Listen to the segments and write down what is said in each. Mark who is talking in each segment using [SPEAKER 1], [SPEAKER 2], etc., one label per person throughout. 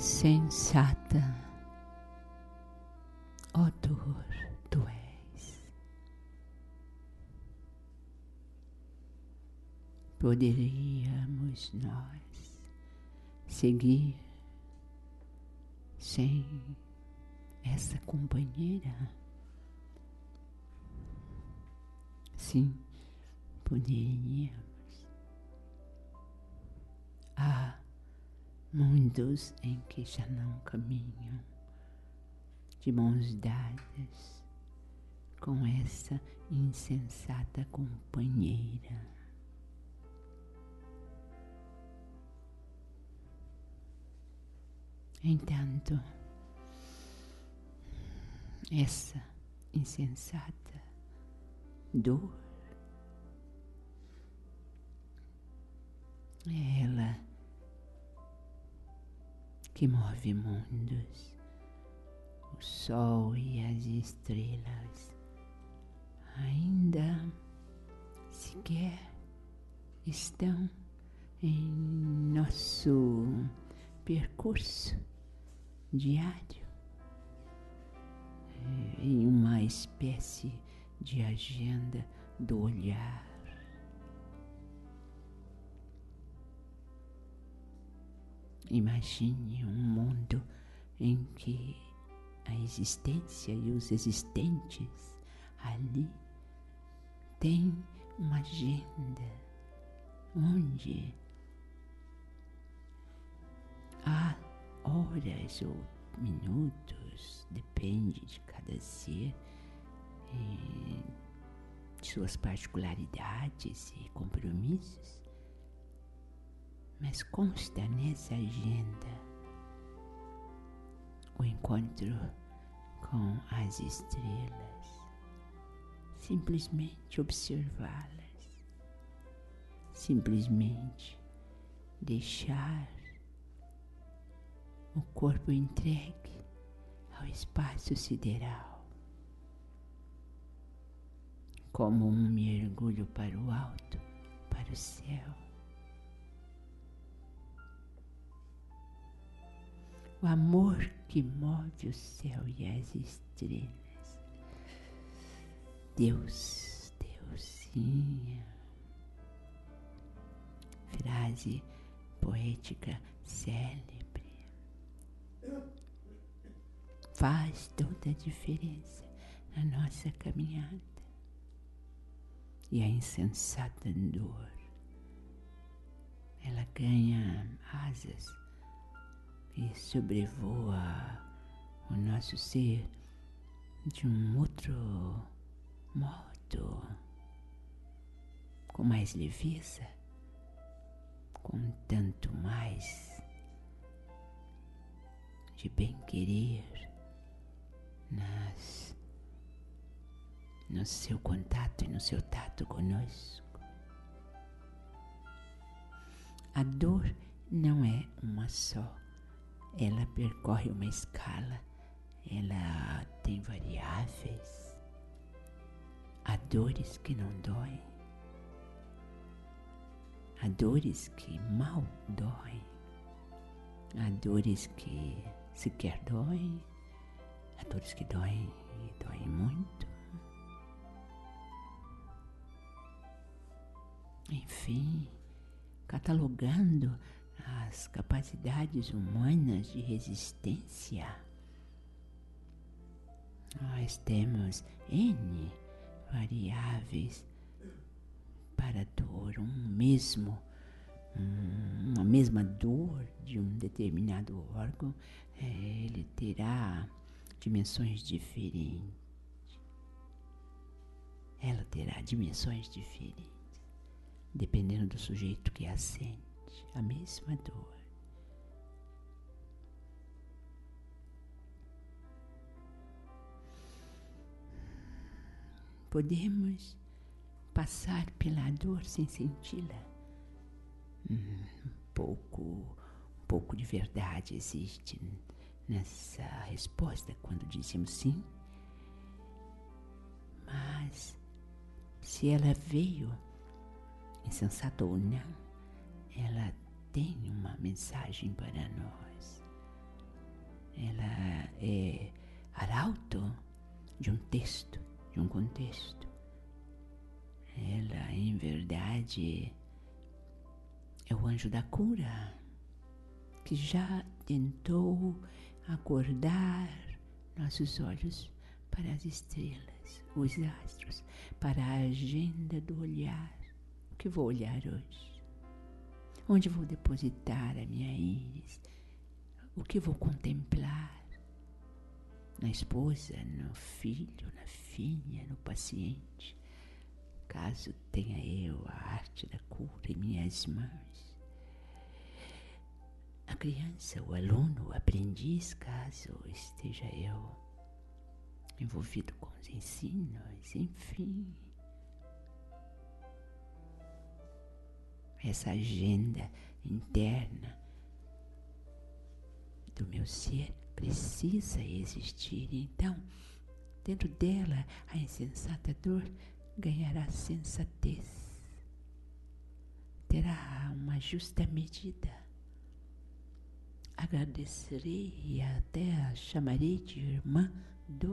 [SPEAKER 1] insensata, ó dor, tu és. Poderíamos nós seguir sem essa companheira? Sim, poderíamos. Há mundos em que já não caminham de mãos dadas com essa insensata companheira. Entanto, essa insensata dor é ela que move mundos. O sol e as estrelas ainda sequer estão em nosso percurso diário, em uma espécie de agenda do olhar. Imagine um mundo em que a existência e os existentes ali têm uma agenda onde há horas ou minutos, depende de cada ser, de suas particularidades e compromissos, mas consta nessa agenda o encontro com as estrelas, simplesmente observá-las, simplesmente deixar o corpo entregue ao espaço sideral, como um mergulho para o alto, para o céu. O amor que move o céu e as estrelas. Deus, Deusinha. Frase poética célebre. Faz toda a diferença na nossa caminhada. E a insensata dor, ela ganha asas e sobrevoa o nosso ser de um outro modo, com mais leveza, com tanto mais de bem-querer no seu contato e no seu tato conosco. A dor não é uma só. Ela percorre uma escala, ela tem variáveis. Há dores que não doem, há dores que mal doem, há dores que sequer doem, há dores que doem e doem muito. Enfim, catalogando as capacidades humanas de resistência, nós temos N variáveis para a dor. Uma mesma dor de um determinado órgão, ele terá dimensões diferentes. Ela terá dimensões diferentes, dependendo do sujeito que a sente. A mesma dor. Podemos passar pela dor sem senti-la. Um pouco de verdade existe nessa resposta quando dizemos sim. Mas se ela veio, insensata ou não, ela tem uma mensagem para nós. ela é arauto de um texto, de um contexto. Ela, em verdade, é o anjo da cura, que já tentou acordar nossos olhos para as estrelas, os astros, para a agenda do olhar. O que vou olhar hoje? Onde vou depositar a minha íris? O que vou contemplar? Na esposa, no filho, na filha, no paciente? Caso tenha eu a arte da cura em minhas mãos. A criança, o aluno, o aprendiz, caso esteja eu envolvido com os ensinos, enfim. Essa agenda interna do meu ser precisa existir. Então, dentro dela, a insensata dor ganhará sensatez. Terá uma justa medida. Agradecerei e até a chamarei de irmã dor.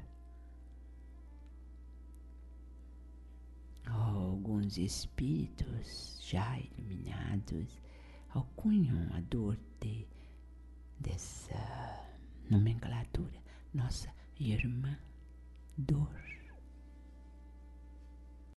[SPEAKER 1] Alguns espíritos já iluminados alcunham a dor dessa nomenclatura, nossa irmã dor.